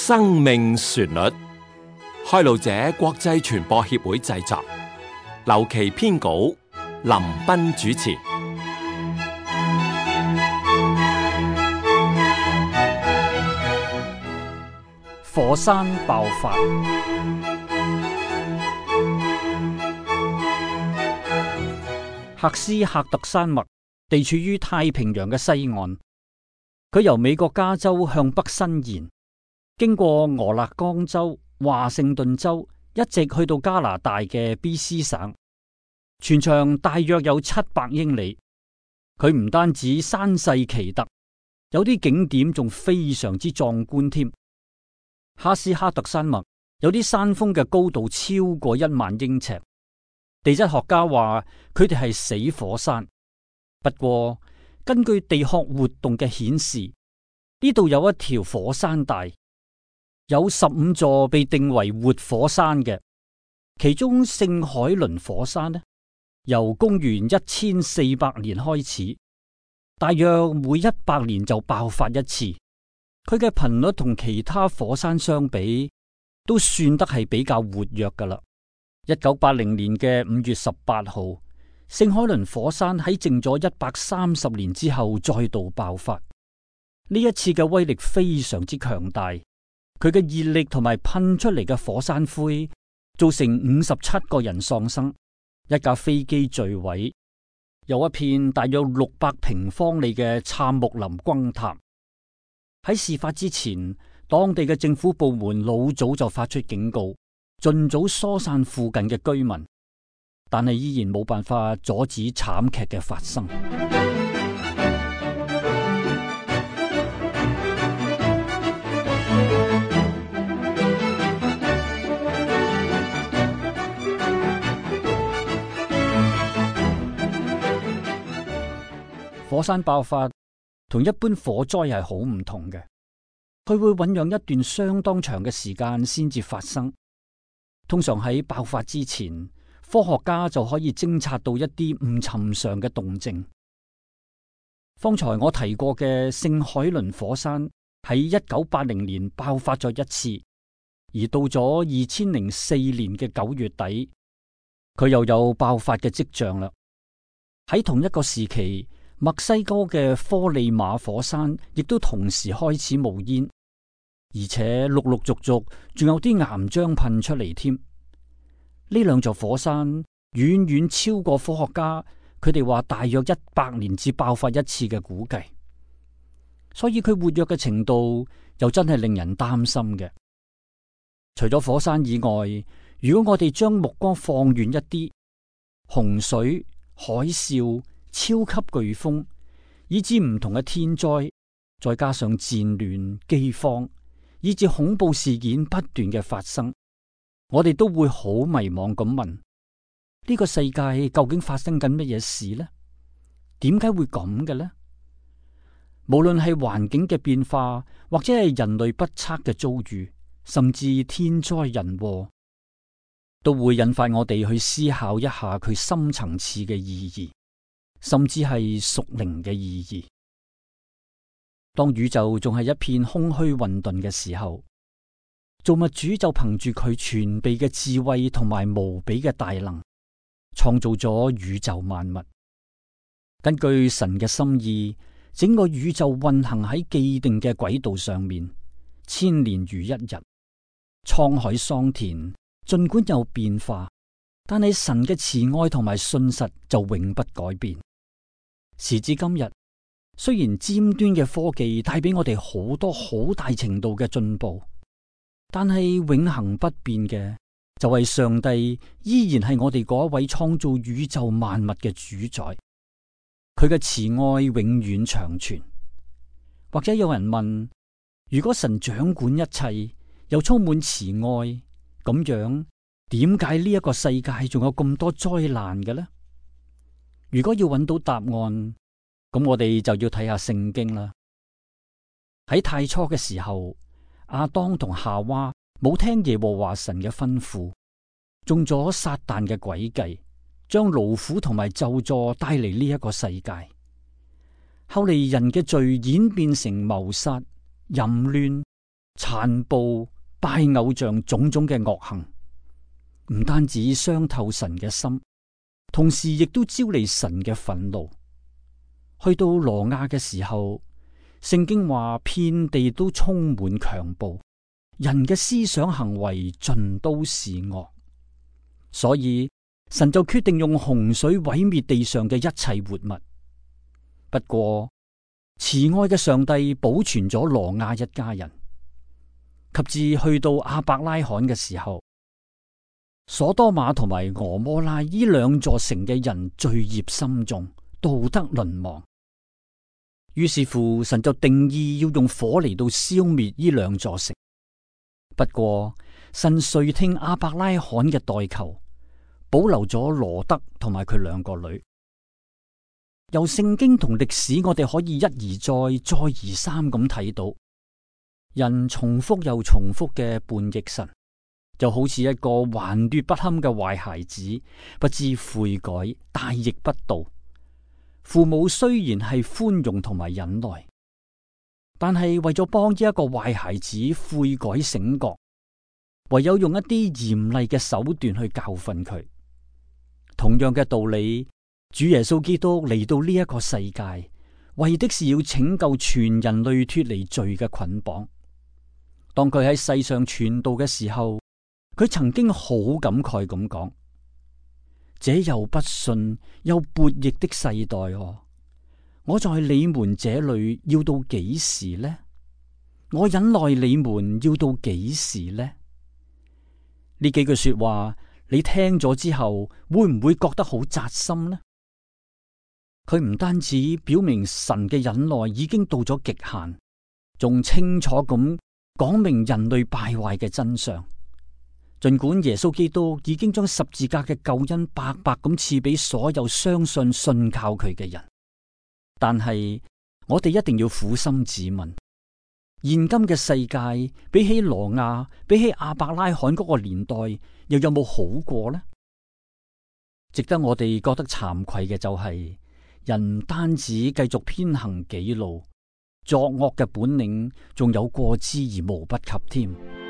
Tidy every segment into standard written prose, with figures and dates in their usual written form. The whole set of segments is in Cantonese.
生命旋律，開路者國際傳播協會製作，劉琦編稿，林斌主持。 火山爆發。赫斯赫特山脈地處於太平洋嘅西岸，佢由美國加州向北伸延，經過俄勒岡州、華盛頓州，一直去到加拿大嘅 BC 省，全長大約有700英里。佢唔單止山勢奇特，有啲景點仲非常之壯觀添。赫斯赫特山脈有啲山峰嘅高度超過1萬英尺，地質學家話佢哋係死火山。不過根據地殼活動嘅顯示，呢度有一條火山帶，有15座被定為活火山嘅，其中聖海倫火山呢，由公元1400年開始，大約每100年就爆發一次。佢嘅頻率同其他火山相比，都算得係比較活躍噶啦。1980年嘅5月18號，聖海倫火山喺靜咗130年之後再度爆發。呢一次嘅威力非常之強大，佢嘅熱力同埋噴出嚟嘅火山灰，造成57個人喪生，一架飛機墜毀，有一片大約600平方里嘅杉木林崩塌。喺事發之前，當地嘅政府部門老早就發出警告，盡早疏散附近嘅居民，但係依然冇辦法阻止慘劇嘅發生。火山爆發同一般火災係好唔同嘅，佢會醞釀一段相當長嘅時間先至發生。通常喺爆發之前，科學家就可以偵察到一啲唔尋常嘅動靜。方才我提過嘅聖海倫火山喺1980年爆發咗一次，而到咗2004年嘅9月底，佢又有爆發嘅跡象啦。喺同一個時期，墨西哥嘅科利馬火山亦都同時開始冒煙，而且陸陸續續仲有啲岩漿噴出嚟添。呢兩座火山遠遠超過科學家佢哋話大約100年至爆發一次嘅估計，所以佢活躍嘅程度又真係令人擔心嘅。除咗火山以外，如果我哋將目光放遠一啲，洪水、海嘯、超級颶風，以至唔同嘅天災，再加上戰亂、饑荒，以至恐怖事件不斷嘅發生，我哋都會好迷茫咁問：呢個世界究竟發生緊乜嘢事呢？點解會咁嘅呢？無論係環境嘅變化，或者係人類不測嘅遭遇，甚至天災人禍，都會引發我哋去思考一下佢深層次嘅意義，甚至係屬靈嘅意義。當宇宙仲係一片空虛混沌嘅時候，造物主就憑住佢全備嘅智慧同埋無比嘅大能，創造咗宇宙萬物。根據神嘅心意，整個宇宙運行喺既定嘅軌道上面，千年如一日。滄海桑田，盡管有變化，但係神嘅慈愛同埋信實就永不改變。時至今日，雖然尖端嘅科技帶俾我哋好多好大程度嘅進步，但係永恒不變嘅就係上帝依然係我哋嗰一位創造宇宙萬物嘅主宰，佢嘅慈愛永遠長存。或者有人問：如果神掌管一切，又充滿慈愛，咁樣點解呢一個世界仲有咁多災難嘅呢？如果要揾到答案，咁我哋就要睇下聖經啦。喺太初嘅時候，亞當同夏娃冇聽耶和華神嘅吩咐，中咗撒旦嘅詭計，將勞苦同埋咒詛帶嚟呢一個世界。後嚟人嘅罪演變成謀殺、淫亂、 殘暴、拜偶像種種嘅惡行，唔單止傷透神嘅心，同時亦都招嚟神嘅憤怒。去到羅亞嘅時候，聖經話遍地都充滿強暴，人嘅思想行為盡都是惡，所以神就決定用洪水毀滅地上嘅一切活物。不過慈愛嘅上帝保存咗羅亞一家人，及至去到亞伯拉罕嘅時候，所多瑪同埋俄摩拉呢兩座城嘅人罪孽深重，道德淪亡。於是乎，神就定意要用火嚟到消滅呢兩座城。不過，神垂聽亞伯拉罕嘅代求，保留咗羅德同埋佢兩個女。由聖經同歷史，我哋可以一而再、再而三咁睇到，人重複又重複嘅叛逆神，就好似一個頑劣不堪嘅壞孩子，不知悔改，大逆不道。父母雖然係寬容同埋忍耐，但係為咗幫呢一個壞孩子悔改醒覺，唯有用一啲嚴厲嘅手段去教訓佢。同樣嘅道理，主耶穌基督嚟到呢一個世界，為的是要拯救全人類脫離罪嘅捆綁。當佢喺世上傳道嘅時候，佢曾經好感慨咁講：這又不信又悖逆的世代哦！我在你們這裏要到幾時呢？我忍耐你們要到幾時呢？呢幾句說話，你聽咗之後，會唔會覺得好扎心呢？佢唔單止表明神嘅忍耐已經到咗極限，仲清楚咁講明人類敗壞嘅真相。盡管耶穌基督已經將十字架嘅救恩白白咁賜俾所有相信信靠佢嘅人，但係我哋一定要苦心自問：現今嘅世界比起羅亞、比起亞伯拉罕嗰個年代，又有冇好過呢？值得我哋覺得慚愧嘅就係，人唔單止繼續偏行己路，作惡嘅本領仲有過之而無不及添。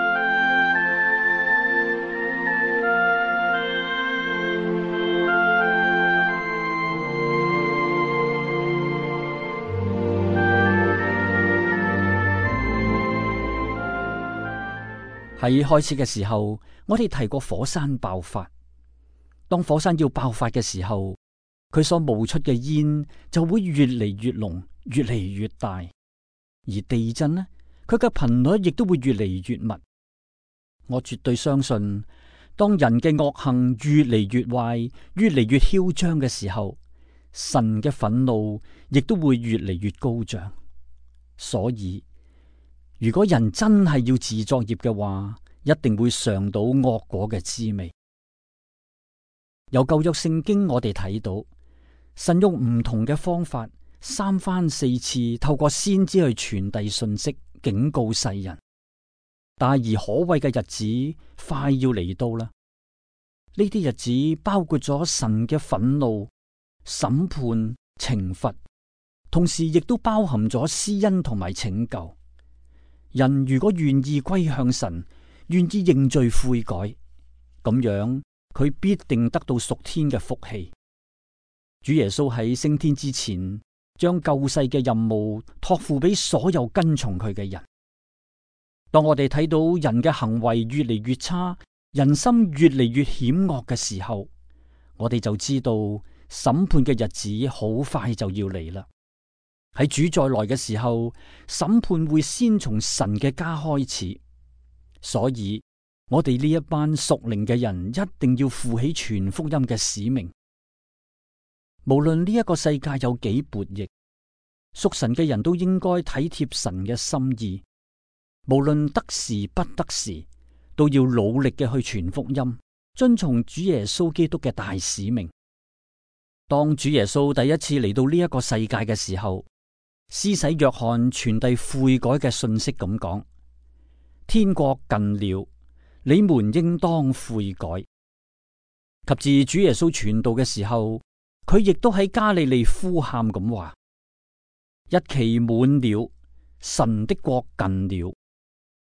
喺開始嘅時候，我哋提過火山爆發。當火山要爆發嘅時候，佢所冒出嘅煙就會越嚟越濃，越嚟越大。而地震呢，佢嘅頻率亦都會越嚟越密。我絕對相信，當人嘅惡行越嚟越壞，越嚟越囂張嘅時候，神嘅憤怒亦都會越嚟越高漲。所以，如果人真係要自作孽嘅話，一定會嘗到惡果嘅滋味。由舊約聖經我哋睇到，神用唔同嘅方法，三番四次透過先知去傳遞信息，警告世人。大而可畏嘅日子快要嚟到啦！呢啲日子包括咗神嘅憤怒、審判、懲罰，同時亦都包含咗施恩同埋拯救。人如果願意歸向神，願意認罪悔改，咁樣佢必定得到屬天嘅福氣。主耶穌喺升天之前，將救世嘅任務託付俾所有跟從佢嘅人。當我哋睇到人嘅行為越嚟越差，人心越嚟越險惡嘅時候，我哋就知道審判嘅日子好快就要嚟啦。喺主再來嘅時候，審判會先從神嘅家開始，所以我哋呢一班屬靈嘅人一定要負起傳福音嘅使命。無論呢一個世界有幾悖逆，屬神嘅人都應該體貼神嘅心意，無論得時不得時，都要努力嘅去傳福音，遵從主耶穌基督嘅大使命。當主耶穌第一次嚟到呢一個世界嘅時候，施洗約翰傳遞悔改嘅信息咁講：天國近了，你們應當悔改。及至主耶穌傳道嘅時候，佢亦都喺加利利呼喊咁話：日期滿了，神的國近了。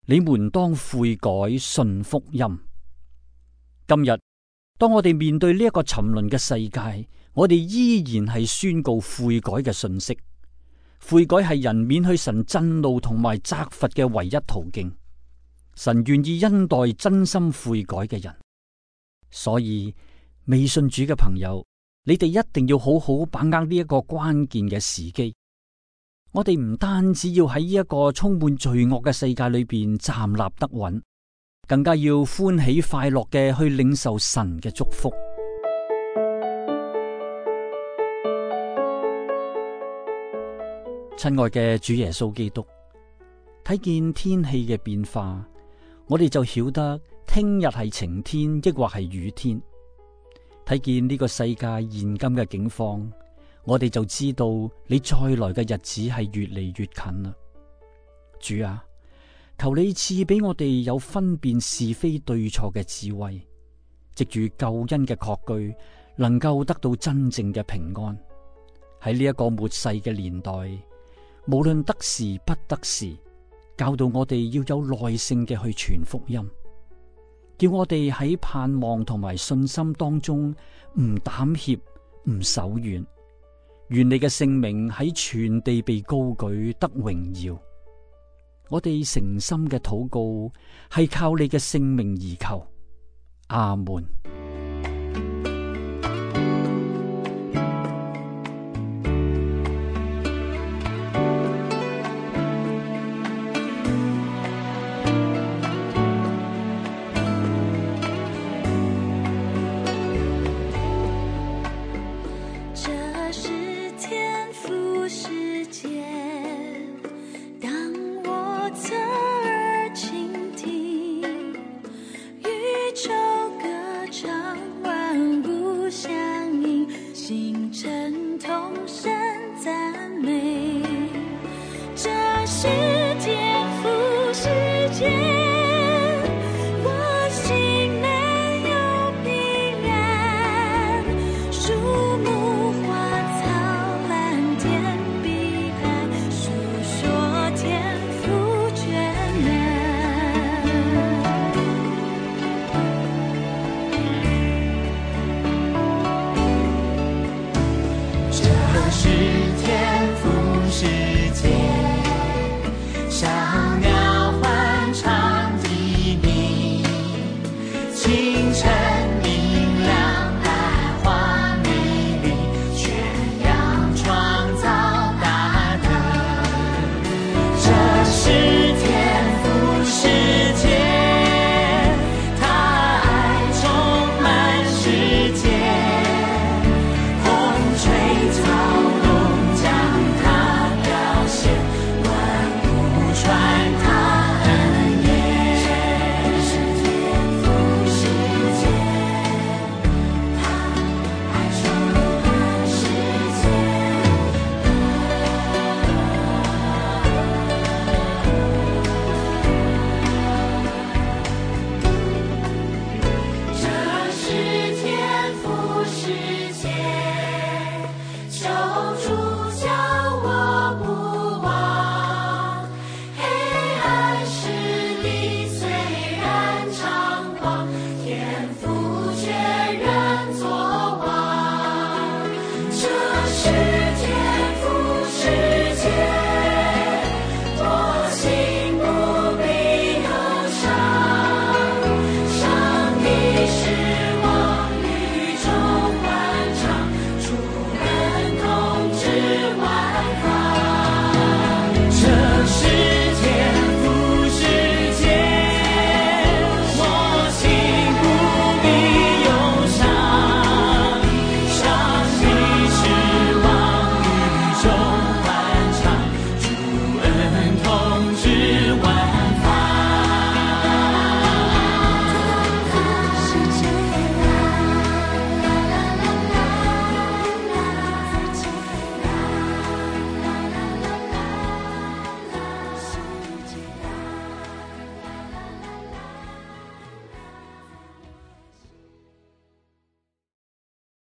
你們當悔改，信福音。今日當我哋面對呢一個沉淪嘅世界，我哋依然係宣告悔改嘅信息。悔改係人免去神震怒同埋責罰嘅唯一途徑。神願意恩待真心悔改嘅人，所以未信主嘅朋友，你哋一定要好好把握呢一個關鍵嘅時機。我哋唔單止要喺呢一個充滿罪惡嘅世界裏邊站立得穩，更加要歡喜快樂嘅去領受神嘅祝福。親愛嘅主耶穌基督，睇見天氣嘅變化，我哋就曉得聽日係晴天抑或係雨天。睇見呢個世界現今嘅境況，我哋就知道你再來嘅日子係越嚟越近啦。主啊，求你賜俾我哋有分辨是非對錯嘅智慧，藉住救恩嘅確據，能夠得到真正嘅平安。喺呢一個末世嘅年代，無論得時不得時，教導我哋要有耐性嘅去傳福音，叫我哋喺盼望同埋信心當中唔膽怯，唔手軟。願你嘅聖名喺全地被高舉，得榮耀。我哋誠心嘅禱告係靠你嘅聖名而求。阿門。